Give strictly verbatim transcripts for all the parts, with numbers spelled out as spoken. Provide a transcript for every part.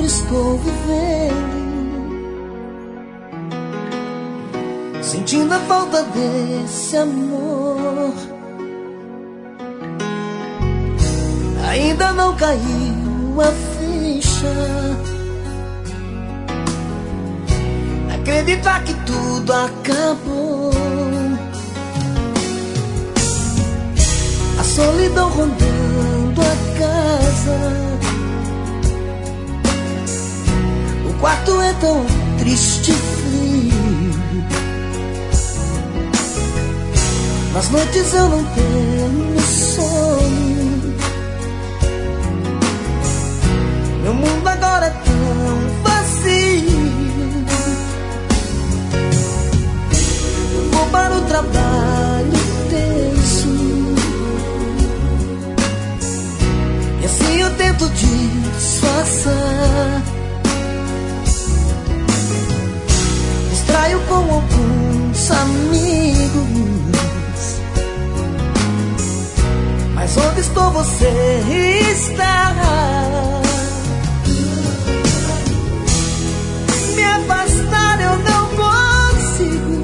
estou vivendo, sentindo a falta desse amor. Ainda não caiu a ficha, acreditar que tudo acabou. A solidão rondando a casa, o quarto é tão triste e frio. Nas noites eu não tenho sono, meu mundo agora é tão vazio. Eu vou para o trabalho tenso, e assim eu tento disfarçar. Distraio com alguns amigos, mas onde estou você está. Me afastar eu não consigo,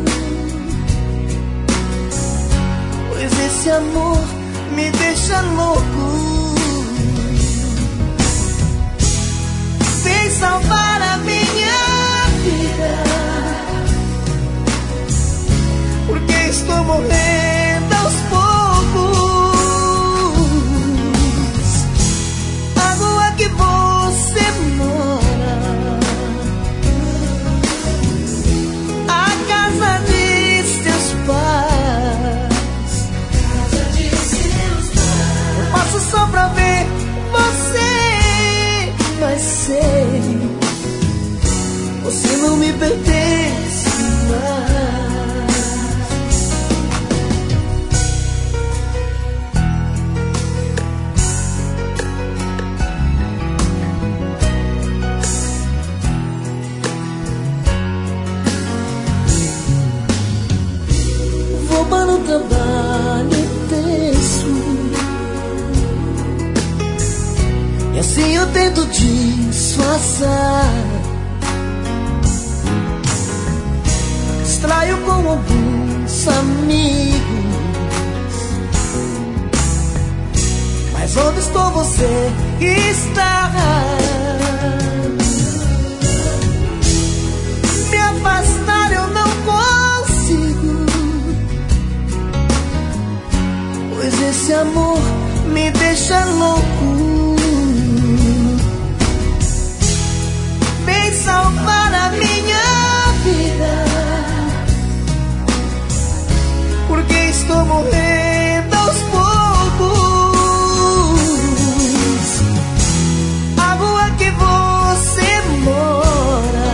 pois esse amor me deixa louco. Vem salvar a minha vida, porque estou morrendo aos poucos. A rua que você mora, a casa de seus pais, eu passo só pra ver você, mas sei, você não me pertence mais. Vou para o trabalho tenso, e assim eu tento disfarçar. Distraio com alguns amigos, mas onde estou você está. Me afastar eu não consigo, pois esse amor me deixa louco. Vem salvar a minha vida, porque estou morrendo aos poucos. A rua que você mora,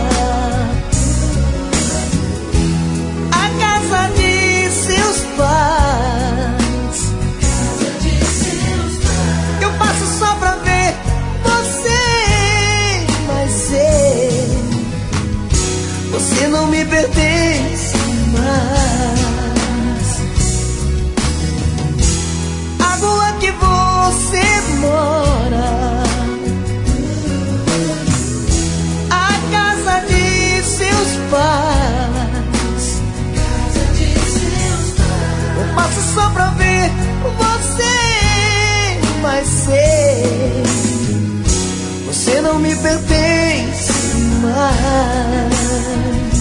a casa de seus pais, eu passo só pra ver você, mas sei, você não me pertence mais. A rua que você mora, a casa de seus pais, eu passo só pra ver você, mas sei, você não me pertence mais.